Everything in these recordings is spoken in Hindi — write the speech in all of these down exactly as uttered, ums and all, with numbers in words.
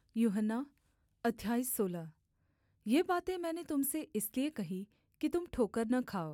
यूहन्ना अध्याय सोलह। ये बातें मैंने तुम से इसलिए कही कि तुम ठोकर न खाओ।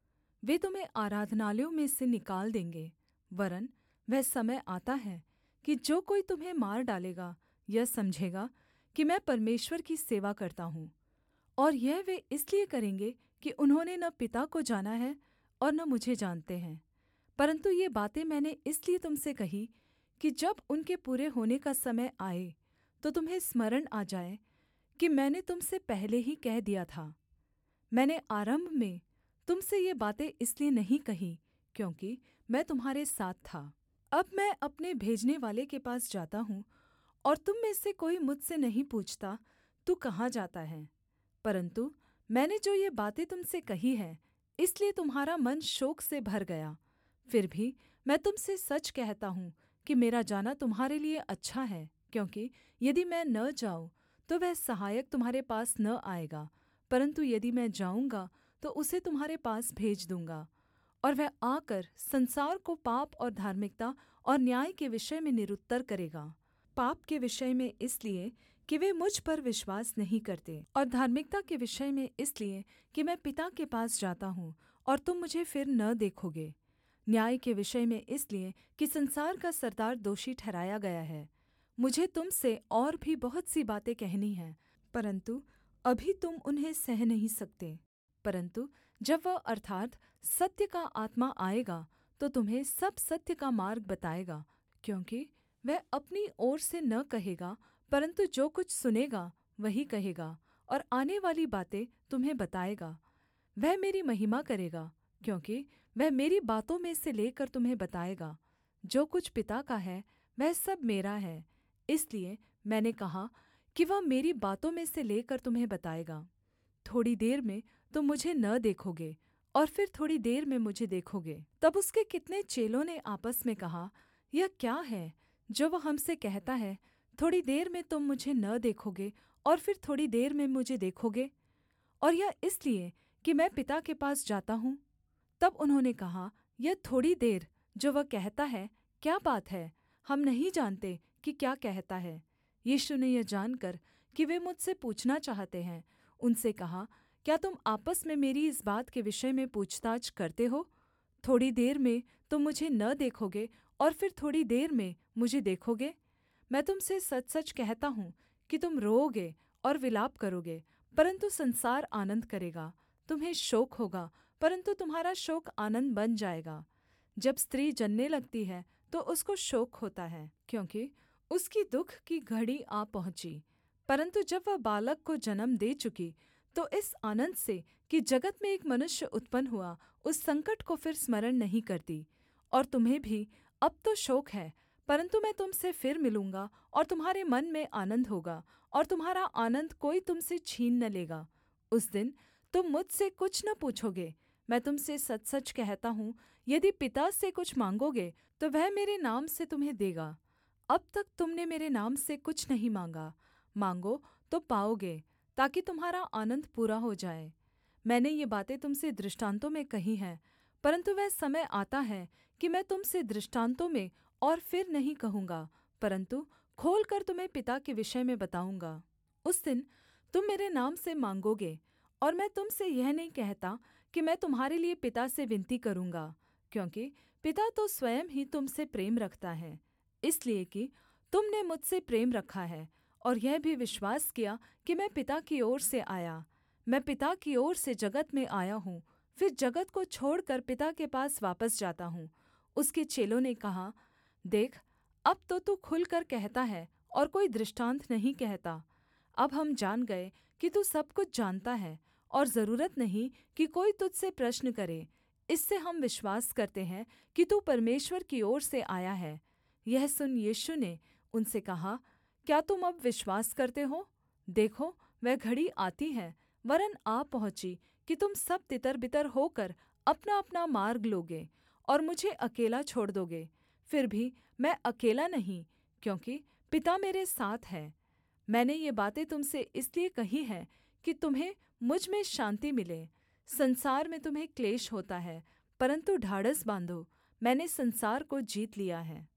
वे तुम्हें आराधनालयों में से निकाल देंगे, वरन् वह समय आता है कि जो कोई तुम्हें मार डालेगा यह समझेगा कि मैं परमेश्वर की सेवा करता हूँ। और यह वे इसलिए करेंगे कि उन्होंने न पिता को जाना है और न मुझे जानते हैं। परन्तु ये बातें मैंने इसलिए तुम से कही कि जब उनके पूरे होने का समय आए तो तुम्हें स्मरण आ जाए कि मैंने तुम से पहले ही कह दिया था। मैंने आरम्भ में तुम से ये बातें इसलिए नहीं कहीं क्योंकि मैं तुम्हारे साथ था। अब मैं अपने भेजनेवाले के पास जाता हूँ और तुम में से कोई मुझसे नहीं पूछता, तू कहाँ जाता है? परन्तु मैंने जो ये बातें तुम से कही हैं, इसलिए तुम्हारा मन शोक से भर गया। फिर भी मैं तुम से सच कहता हूँ कि मेरा जाना तुम्हारे लिए अच्छा है, क्योंकि यदि मैं न जाऊँ तो वह सहायक तुम्हारे पास न आएगा, परन्तु यदि मैं जाऊँगा तो उसे तुम्हारे पास भेज दूँगा। और वह आकर संसार को पाप और धार्मिकता और न्याय के विषय में निरुत्तर करेगा। पाप के विषय में इसलिए कि वे मुझ पर विश्वास नहीं करते, और धार्मिकता के विषय में इसलिए कि मैं पिता के पास जाता हूँ और तुम मुझे फिर न देखोगे। न्याय के विषय में इसलिए कि संसार का सरदार दोषी ठहराया गया है। मुझे तुम से और भी बहुत सी बातें कहनी हैं, परन्तु अभी तुम उन्हें सह नहीं सकते। परन्तु जब वह अर्थात् सत्य का आत्मा आएगा तो तुम्हें सब सत्य का मार्ग बताएगा, क्योंकि वह अपनी ओर से न कहेगा, परन्तु जो कुछ सुनेगा वही कहेगा, और आनेवाली बातें तुम्हें बताएगा। वह मेरी महिमा करेगा, क्योंकि वह मेरी बातों में से लेकर तुम्हें बताएगा। जो कुछ पिता का है वह सब मेरा है, इसलिए मैंने कहा कि वह मेरी बातों में से लेकर तुम्हें बताएगा। थोड़ी देर में तुम मुझे न देखोगे, और फिर थोड़ी देर में मुझे देखोगे। तब उसके कितने चेलों ने आपस में कहा, यह क्या है जो वह हमसे कहता है, थोड़ी देर में तुम मुझे न देखोगे और फिर थोड़ी देर में मुझे देखोगे? और यह इसलिए कि मैं पिता के पास जाता हूँ। तब उन्होंने कहा, यह थोड़ी देर जो वह कहता है क्या बात है? हम नहीं जानते कि क्या कहता है। यीशु ने यह जानकर कि वे मुझसे पूछना चाहते हैं, उनसे कहा, क्या तुम आपस में मेरी इस बात के विषय में पूछताछ करते हो? थोड़ी देर में तुम मुझे न देखोगे और फिर थोड़ी देर में मुझे देखोगे? मैं तुम से सच-सच कहता हूँ कि तुम रोओगे और विलाप करोगे, परन्तु संसार आनन्द करेगा। तुम्हें शोक होगा, परन्तु तुम्हारा शोक आनन्द बन जाएगा। जब स्त्री जनने लगती है तो उसको शोक होता है, क्योंकि उसकी दुःख की घड़ी आ पहुँची। परन्तु जब वह बालक को जन्म दे चुकी तो इस आनन्द से कि जगत में एक मनुष्य उत्पन्न हुआ, उस संकट को फिर स्मरण नहीं करती। और तुम्हें भी अब तो शोक है, परन्तु मैं तुम से फिर मिलूँगा और तुम्हारे मन में आनन्द होगा, और तुम्हारा आनन्द कोई तुम से छीन न लेगा। उस दिन तुम मुझसे कुछ न पूछोगे। मैं तुम से सच-सच कहता हूँ, यदि पिता से कुछ माँगोगे तो वह मेरे नाम से तुम्हें देगा। अब तक तुमने मेरे नाम से कुछ नहीं माँगा। माँगो तो पाओगे, ताकि तुम्हारा आनन्द पूरा हो जाए। मैंने ये बातें तुम से दृष्टान्तों में कही हैं, परन्तु वह समय आता है कि मैं तुम से दृष्टान्तों में और फिर नहीं कहूँगा, परन्तु खोलकर तुम्हें पिता के विषय में बताऊँगा। उस दिन तुम मेरे नाम से माँगोगे, और मैं तुम से यह नहीं कहता कि मैं तुम्हारे लिए पिता से विनती करूँगा, क्योंकि पिता तो स्वयं ही तुम से प्रेम रखता है, इसलिए कि तुमने मुझसे प्रेम रखा है और यह भी विश्वास किया कि मैं पिता की ओर से आया। मैं पिता की ओर से जगत में आया हूँ, फिर जगत को छोड़कर पिता के पास वापस जाता हूँ। उसके चेलों ने कहा, देख, अब तो तू खुलकर कहता है और कोई दृष्टान्त नहीं कहता। अब हम जान गए कि तू सब कुछ जानता है और ज़रूरत नहीं कि कोई तुझसे प्रश्न करे। इससे हम विश्वास करते हैं कि तू परमेश्वर की ओर से आया है। यह सुन यीशु ने उनसे कहा, क्या तुम अब विश्वास करते हो? देखो, वह घड़ी आती है, वरन् आ पहुँची, कि तुम सब तितर-बितर होकर अपना-अपना मार्ग लोगे और मुझे अकेला छोड़ दोगे। फिर भी मैं अकेला नहीं, क्योंकि पिता मेरे साथ है। मैंने ये बातें तुम से इसलिए कही हैं कि तुम्हें मुझ में शान्ति मिले। संसार में तुम्हें क्लेश होता है, परन्तु ढाढ़स बाँधो, मैंने संसार को जीत लिया है।